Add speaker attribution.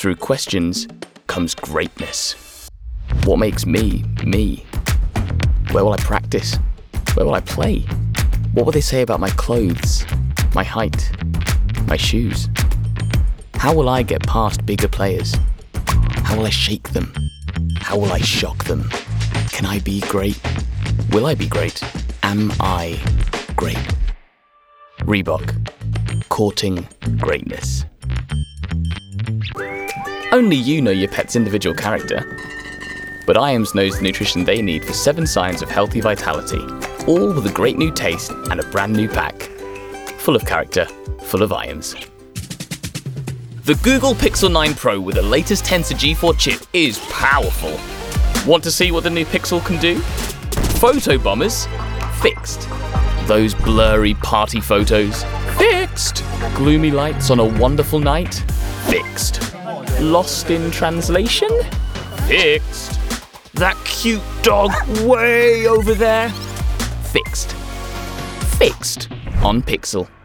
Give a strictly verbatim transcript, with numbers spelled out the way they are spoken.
Speaker 1: Through questions comes greatness. What makes me, me? Where will I practice? Where will I play? What will they say about my clothes, my height, my shoes? How will I get past bigger players? How will I shake them? How will I shock them? Can I be great? Will I be great? Am I great? Reebok, courting greatness. Only you know your pet's individual character. But Iams knows the nutrition they need for seven signs of healthy vitality, all with a great new taste and a brand new pack. Full of character, full of Iams. The Google Pixel nine Pro with the latest Tensor G four chip is powerful. Want to see what the new Pixel can do? Photo bombers? Fixed. Those blurry party photos? Fixed. Gloomy lights on a wonderful night? Fixed. Lost in translation? Fixed. That cute dog way over there? Fixed. Fixed on Pixel.